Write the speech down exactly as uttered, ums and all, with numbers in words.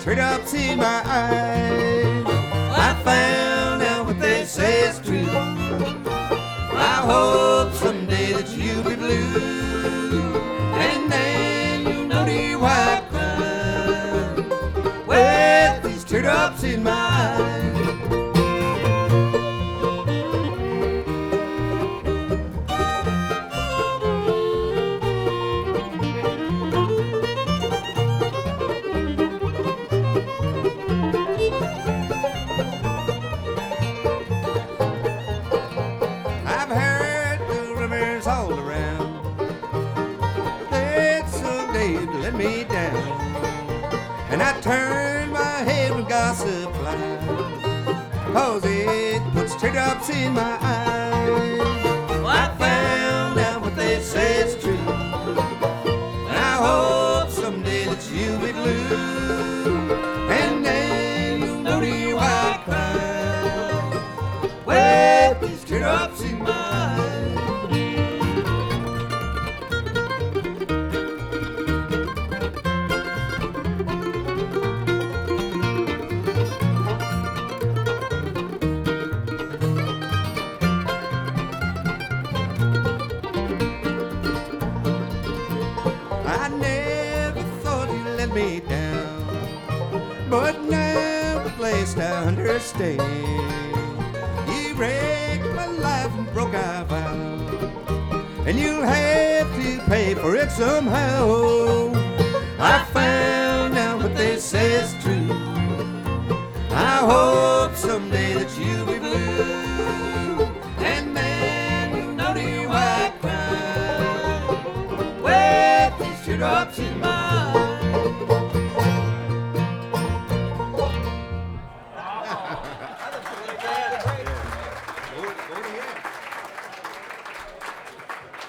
teardrops in my eyes. I found out what they say is true. I hope someday that you'll be blue, and then you'll know, dear, why I cry with these teardrops in my eyes. I've heard the rumors all around that someday you'd let me down, and I turn my head when gossip flies, 'cause it puts teardrops in my eyes. Well, I found out what they say is true, and I hope someday that you'll be blue, and then you'll know, dear, why I cry with these teardrops in my eyes. I never thought you'd let me down, but now at last I understand. You wrecked my life and broke our vow, and you'll have to pay for it somehow. I found out what they say is true. I hope someday